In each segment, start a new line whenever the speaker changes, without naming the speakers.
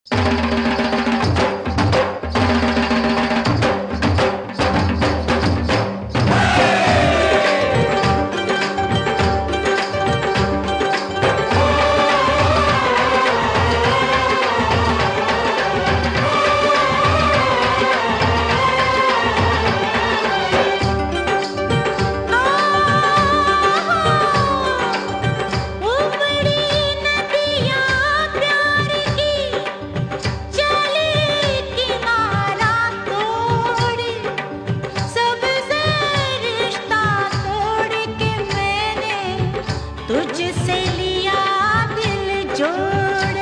तुझसे लिया दिल जोड़,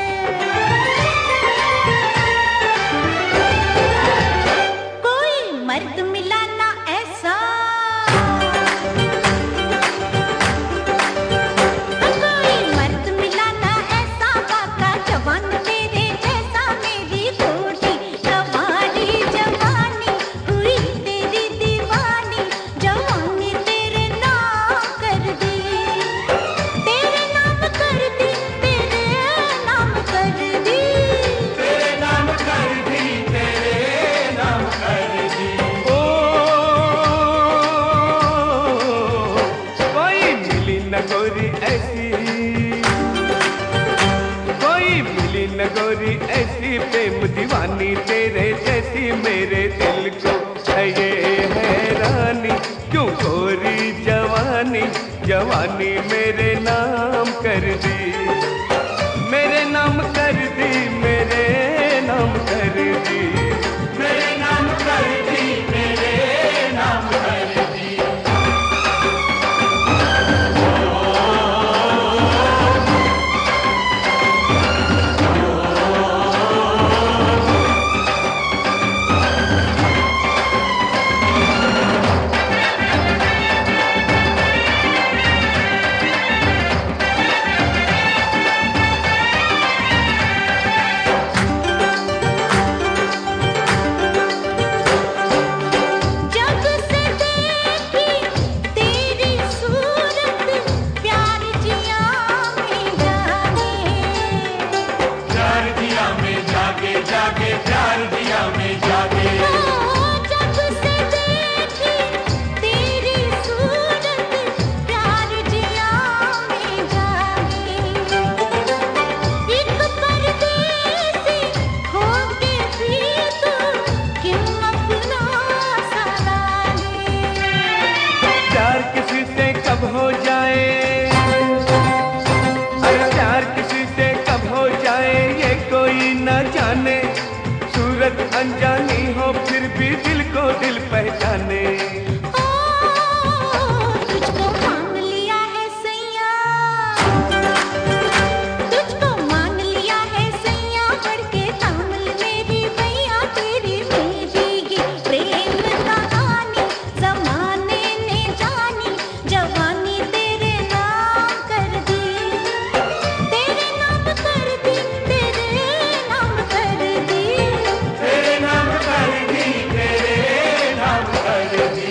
कोई मर्द मिला ना ऐसा, कोई मर्द मिला ना ऐसा, काका जवान तेरे जैसा। मेरी थोड़ी जवानी जवानी हुई तेरी दीवानी, जवानी तेरे नाम कर दी, तेरे नाम कर दी, तेरे नाम कर दी,
तेरे नाम कर दी, तेरे नाम कर दी। ओ कोई मिली न गोरी ऐसी, कोई मिली न गोरी ऐसी, प्रेम दीवानी तेरे जैसी। मेरे दिल को है ये हैरानी, क्यों गोरी जवानी जवानी मेरे नाम कर दी, मेरे नाम कर दी, मेरे नाम कर दी, मेरे नाम कर दी, मेरे नाम कर दी।
जब से देखी तेरी सूरत, प्यार जिया में जागे,
प्यार दिया में जागे जागे, प्यार दिया में जागे।
जब से देखी तेरी सूरत, प्यार जिया में जागे, एक परदेसी होके भी तू क्यों अपना सा लागे।
प्यार किसी से कब हो जाए, अरे प्यार किसी से कब हो जाए ये कोई न जाने। सूरत अनजानी हो फिर भी दिल को दिल पहचाने।
तुझको मान लिया है सैया, तुझको मान लिया है सैया, बढ़ के थाम ले मेरी भैया। तेरी मेरी ये प्रेम कहानी जमाने ने जानी, जवानी तेरे नाम कर दी, तेरे नाम कर दी, तेरे नाम कर दी,
तेरे नाम कर दी, तेरे नाम कर दी।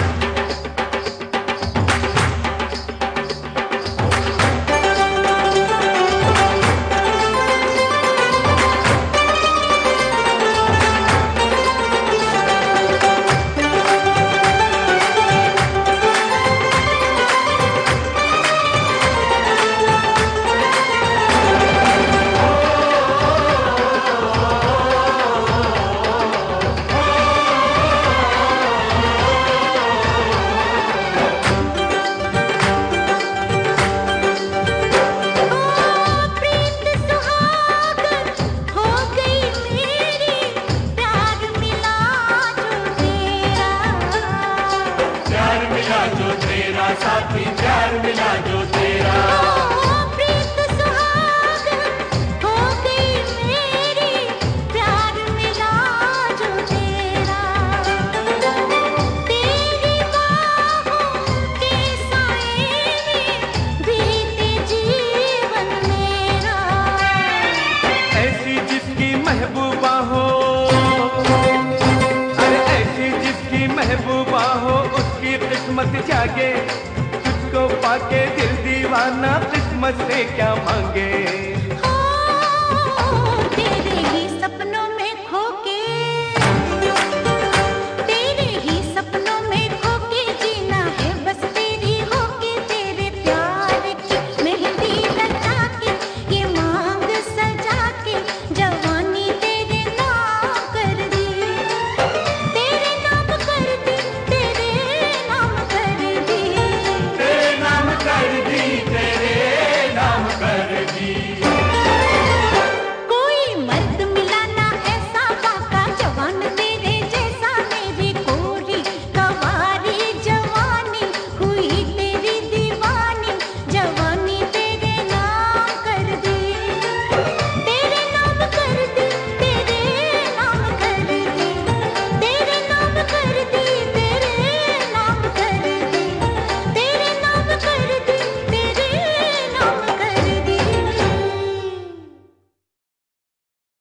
प्रीत सुहाग हो गई मेरी, प्यार मिला जो तेरा,
प्यार मिला जो तेरा साथी, प्यार मिला जो तेरा।
प्रीत सुहाग हो गई मेरी, प्यार मिला जो तेरा, तेरी बाहों के साए में बीते जीवन मेरा।
ऐसी जिसकी महबूबा हो, अरे ऐसी जिसकी महबूबा हो, उसकी किस्मत जागे। तुझको पाके दिल दीवाना किस्मत से क्या मांगे।